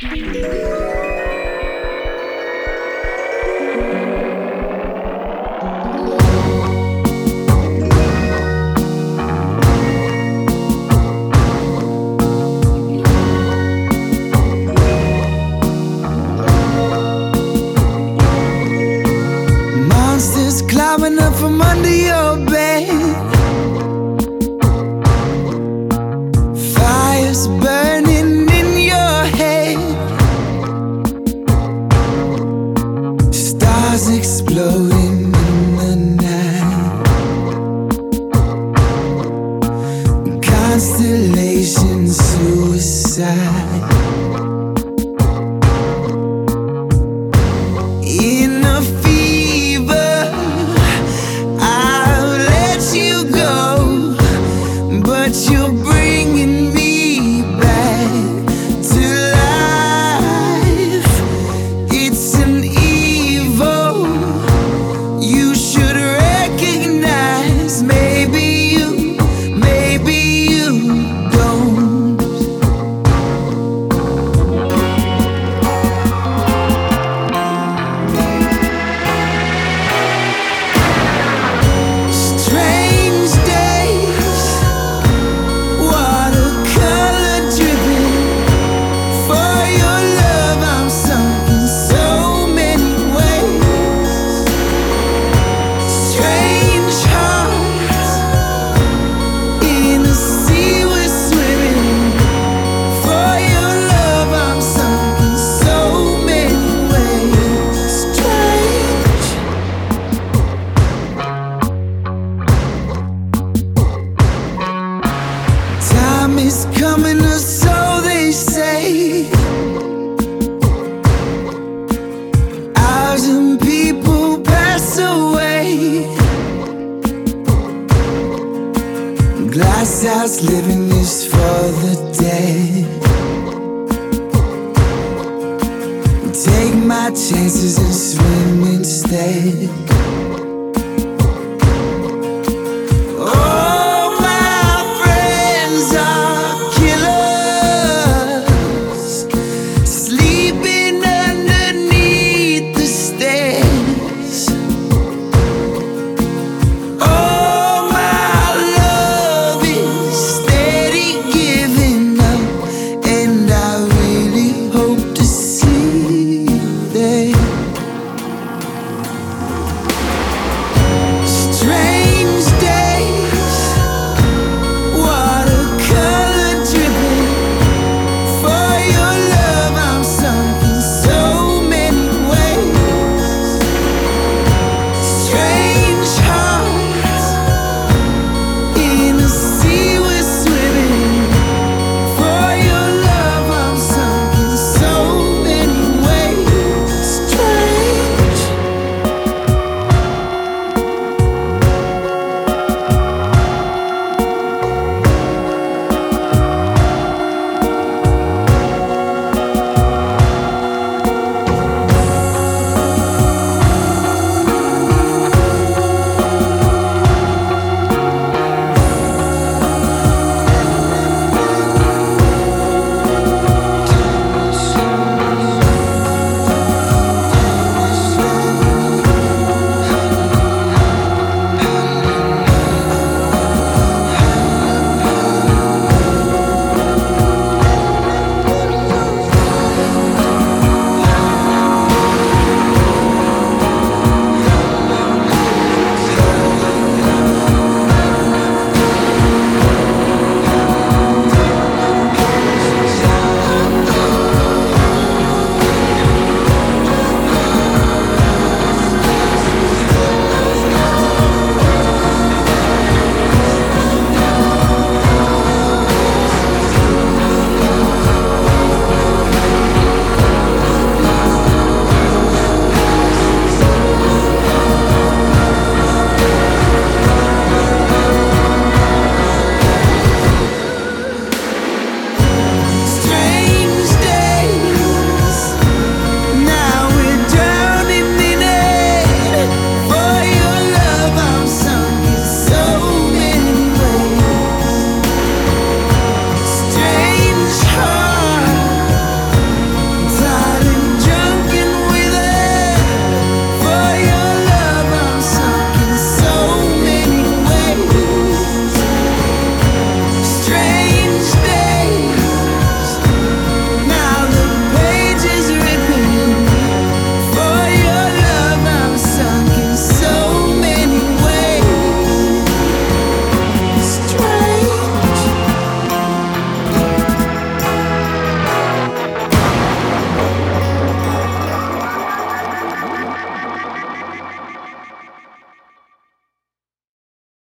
Monsters climbing up from under your bed, fires burning in your head, stars exploding in the night, constellations, suicide. In a fever, I'll let you go, but you're bringing me back to life. It's an evil you should recognize. Maybe you don't. Strange days, watercolor dripping. For your love, I'm sunk in so many ways. Strange hearts in a sea we're swimming. For your love, I'm sunk in so many ways. Strange. Time is coming, or so they say. 1,000 people pass away. Glass house living is for the dead. Take my chances and swim instead.